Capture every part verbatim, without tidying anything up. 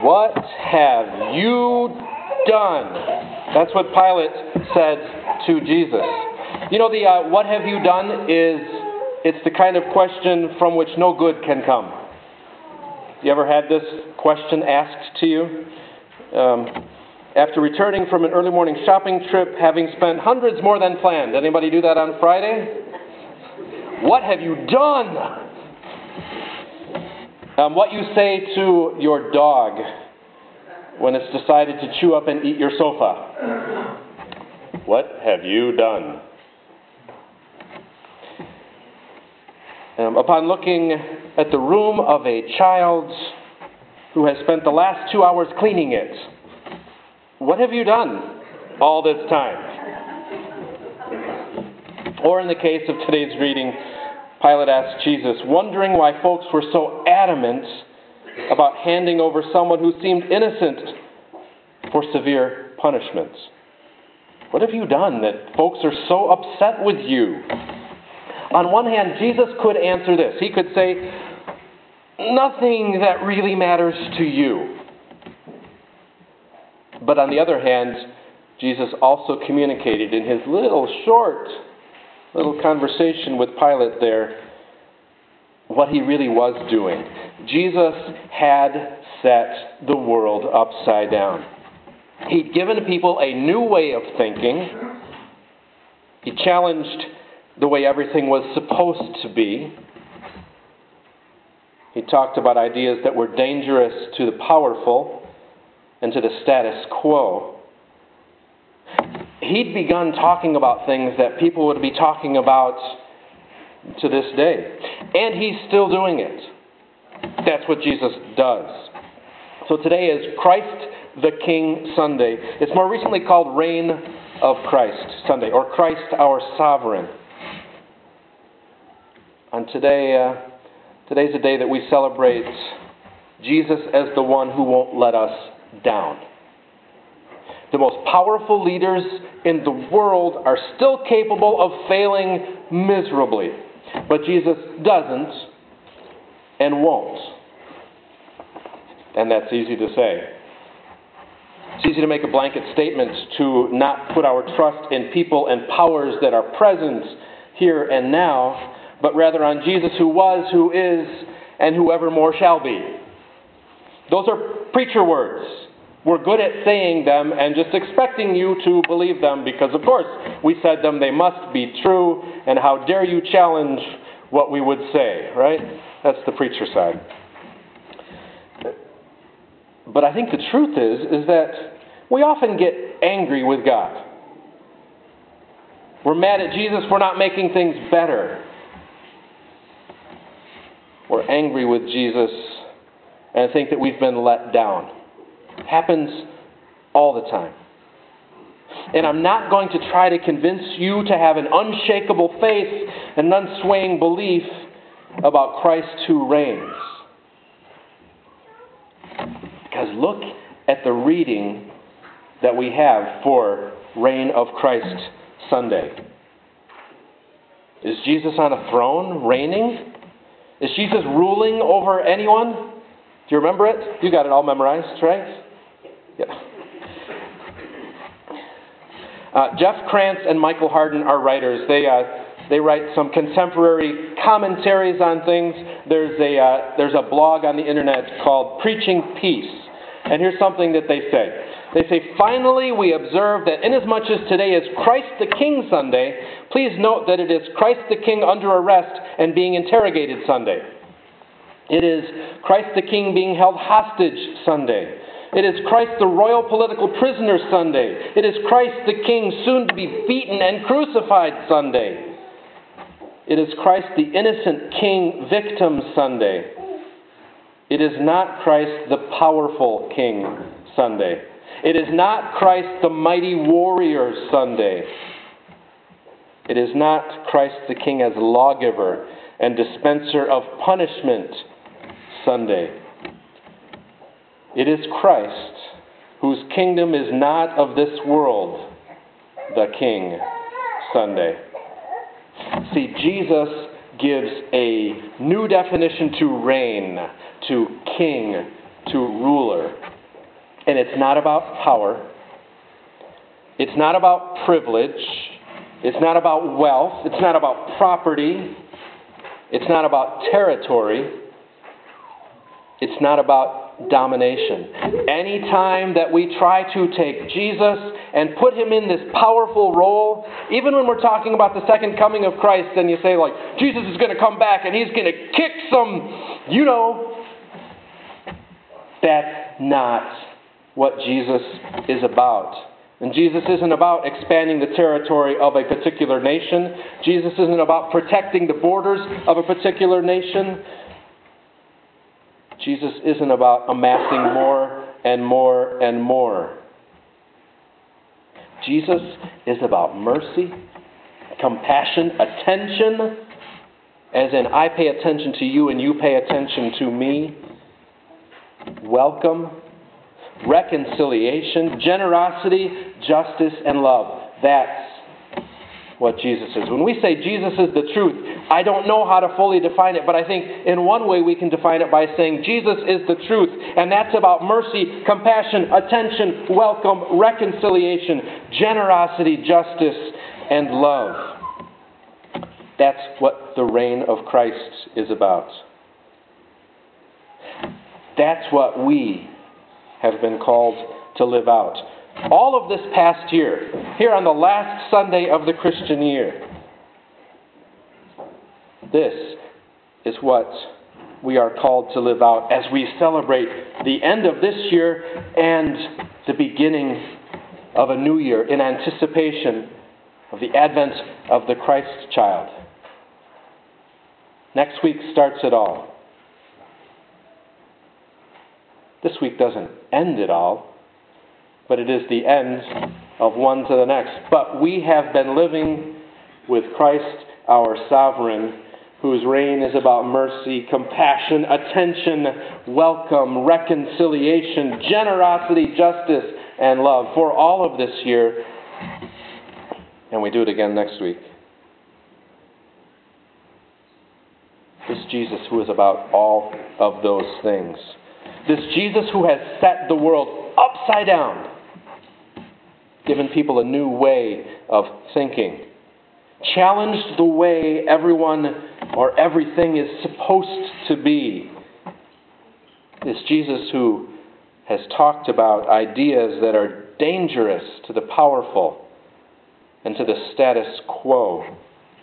What have you done? That's what Pilate said to Jesus. You know, the uh, what have you done is, it's the kind of question from which no good can come. You ever had this question asked to you? Um, after returning from an early morning shopping trip, having spent hundreds more than planned. Anybody do that on Friday? What have you done? Um, what you say to your dog when it's decided to chew up and eat your sofa. What have you done? Um, upon looking at the room of a child who has spent the last two hours cleaning it, what have you done all this time? Or in the case of today's reading, Pilate asked Jesus, wondering why folks were so adamant about handing over someone who seemed innocent for severe punishments. What have you done that folks are so upset with you? On one hand, Jesus could answer this. He could say, nothing that really matters to you. But on the other hand, Jesus also communicated in his little short little conversation with Pilate there what he really was doing. Jesus had set the world upside down. He'd given people a new way of thinking. He challenged the way everything was supposed to be. He talked about ideas that were dangerous to the powerful and to the status quo. He'd begun talking about things that people would be talking about to this day. And he's still doing it. That's what Jesus does. So today is Christ the King Sunday. It's more recently called Reign of Christ Sunday, or Christ our Sovereign. And today, uh, today's a day that we celebrate Jesus as the one who won't let us down. The most powerful leaders in the world are still capable of failing miserably. But Jesus doesn't and won't. And that's easy to say. It's easy to make a blanket statement to not put our trust in people and powers that are present here and now, but rather on Jesus who was, who is, and who evermore shall be. Those are preacher words. We're good at saying them and just expecting you to believe them because, of course, we said them, they must be true, and how dare you challenge what we would say, right? That's the preacher side. But I think the truth is, is that we often get angry with God. We're mad at Jesus for not making things better. We're angry with Jesus and think that we've been let down. Happens all the time. And I'm not going to try to convince you to have an unshakable faith and unswaying belief about Christ who reigns. Because look at the reading that we have for Reign of Christ Sunday. Is Jesus on a throne reigning? Is Jesus ruling over anyone? Do you remember it? You got it all memorized, right? Yeah. Uh, Jeff Krantz and Michael Hardin are writers. They uh, they write some contemporary commentaries on things. There's a uh, there's a blog on the internet called Preaching Peace, and here's something that they say. They say, finally, we observe that inasmuch as today is Christ the King Sunday, please note that it is Christ the King under arrest and being interrogated Sunday. It is Christ the King being held hostage Sunday. It is Christ the royal political prisoner Sunday. It is Christ the King soon to be beaten and crucified Sunday. It is Christ the innocent King victim Sunday. It is not Christ the powerful King Sunday. It is not Christ the mighty warrior Sunday. It is not Christ the King as lawgiver and dispenser of punishment Sunday. It is Christ, whose kingdom is not of this world, the King Sunday. See, Jesus gives a new definition to reign, to king, to ruler. And it's not about power. It's not about privilege. It's not about wealth. It's not about property. It's not about territory. It's not about domination. Anytime that we try to take Jesus and put him in this powerful role, even when we're talking about the second coming of Christ, and you say, like, Jesus is going to come back and he's going to kick some, you know, that's not what Jesus is about. And Jesus isn't about expanding the territory of a particular nation. Jesus isn't about protecting the borders of a particular nation. Jesus isn't about amassing more and more and more. Jesus is about mercy, compassion, attention, as in I pay attention to you and you pay attention to me. Welcome, reconciliation, generosity, justice, and love. That's what Jesus is. When we say Jesus is the truth, I don't know how to fully define it, but I think in one way we can define it by saying Jesus is the truth, and that's about mercy, compassion, attention, welcome, reconciliation, generosity, justice, and love. That's what the reign of Christ is about. That's what we have been called to live out. All of this past year, here on the last Sunday of the Christian year, this is what we are called to live out as we celebrate the end of this year and the beginning of a new year in anticipation of the advent of the Christ child. Next week starts it all. This week doesn't end it all, but it is the end of one to the next. But we have been living with Christ, our sovereign, whose reign is about mercy, compassion, attention, welcome, reconciliation, generosity, justice, and love for all of this year. And we do it again next week. This Jesus who is about all of those things. This Jesus who has set the world upside down, given people a new way of thinking, challenged the way everyone or everything is supposed to be. This Jesus who has talked about ideas that are dangerous to the powerful and to the status quo.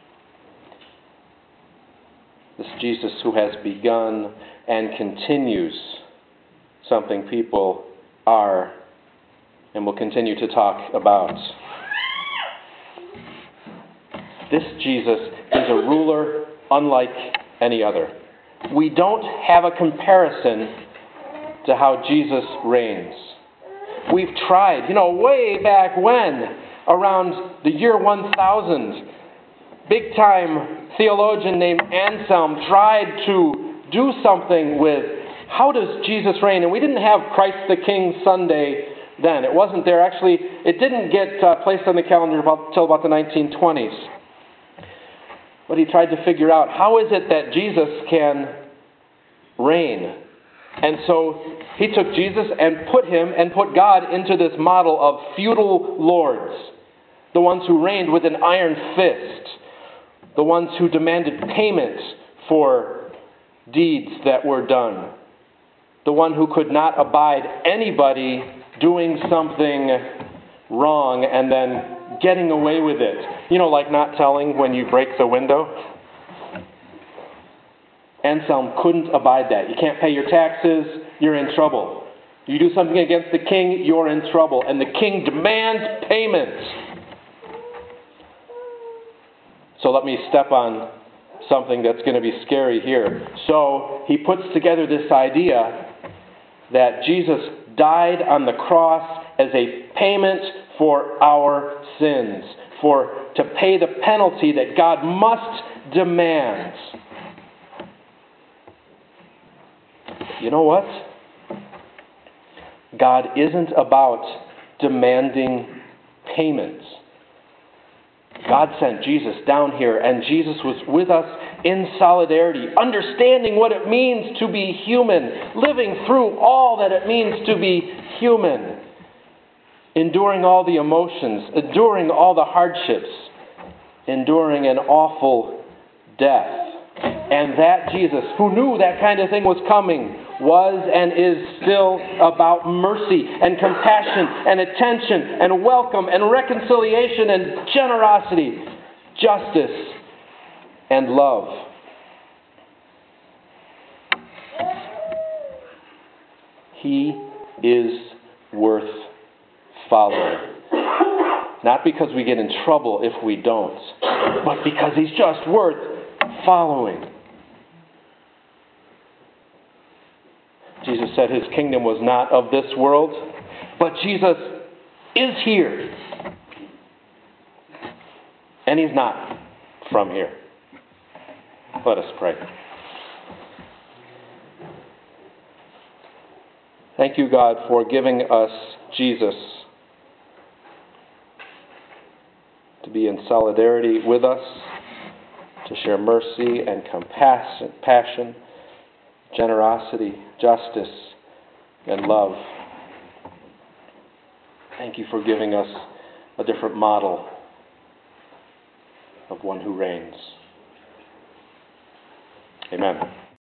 This Jesus who has begun and continues something people are and will continue to talk about. This Jesus is a ruler unlike any other. We don't have a comparison to how Jesus reigns. We've tried, you know, way back when, around the year one thousand, big-time theologian named Anselm tried to do something with how does Jesus reign? And we didn't have Christ the King Sunday then. It wasn't there. Actually, it didn't get uh, placed on the calendar until about the nineteen twenties. But he tried to figure out, how is it that Jesus can reign? And so he took Jesus and put him and put God into this model of feudal lords. The ones who reigned with an iron fist. The ones who demanded payment for deeds that were done. The one who could not abide anybody doing something wrong and then getting away with it. You know, like not telling when you break the window. Anselm couldn't abide that. You can't pay your taxes, you're in trouble. You do something against the king, you're in trouble. And the king demands payment. So let me step on something that's going to be scary here. So he puts together this idea that Jesus died on the cross as a payment for our sins, for to pay the penalty that God must demand. You know what? God isn't about demanding payments. God sent Jesus down here, and Jesus was with us in solidarity, understanding what it means to be human, living through all that it means to be human, enduring all the emotions, enduring all the hardships, enduring an awful death. And that Jesus, who knew that kind of thing was coming, was and is still about mercy and compassion and attention and welcome and reconciliation and generosity, justice and love. He is worth following. Not because we get in trouble if we don't, but because He's just worth following. Jesus said His kingdom was not of this world, but Jesus is here. And He's not from here. Let us pray. Thank you, God, for giving us Jesus to be in solidarity with us, to share mercy and compassion, passion, generosity, justice, and love. Thank you for giving us a different model of one who reigns. Amen.